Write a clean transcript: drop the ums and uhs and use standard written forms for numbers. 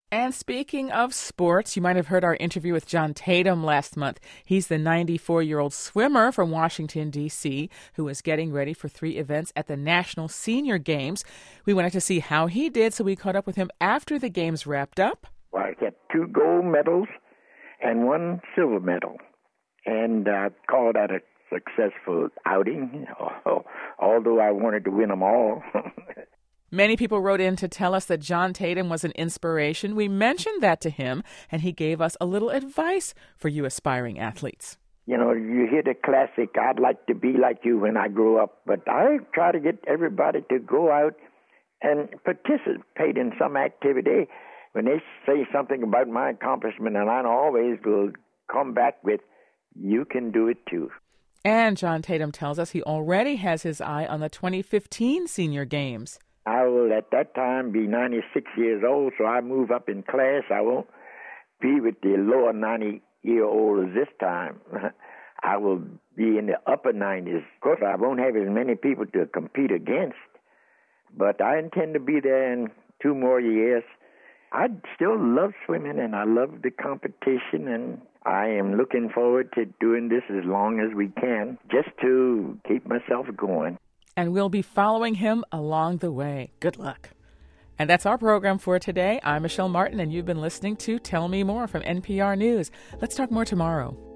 And speaking of sports, you might have heard our interview with John Tatum last month. He's the 94-year-old swimmer from Washington, D.C., who was getting ready for 3 events at the National Senior Games. We wanted to see how he did, so we caught up with him after the games wrapped up. Well, I got 2 gold medals and 1 silver medal, and I called that a successful outing, although I wanted to win them all. Many people wrote in to tell us that John Tatum was an inspiration. We mentioned that to him, and he gave us a little advice for you aspiring athletes. You know, you hear the classic, I'd like to be like you when I grow up, but I try to get everybody to go out and participate in some activity. When they say something about my accomplishment, and I always will come back with, you can do it too. And John Tatum tells us he already has his eye on the 2015 Senior Games. I will at that time be 96 years old, so I move up in class. I won't be with the lower 90-year-olds this time. I will be in the upper 90s. Of course, I won't have as many people to compete against, but I intend to be there in 2 more years. I still love swimming, and I love the competition, and I am looking forward to doing this as long as we can, just to keep myself going. And we'll be following him along the way. Good luck. And that's our program for today. I'm Michelle Martin, and you've been listening to Tell Me More from NPR News. Let's talk more tomorrow.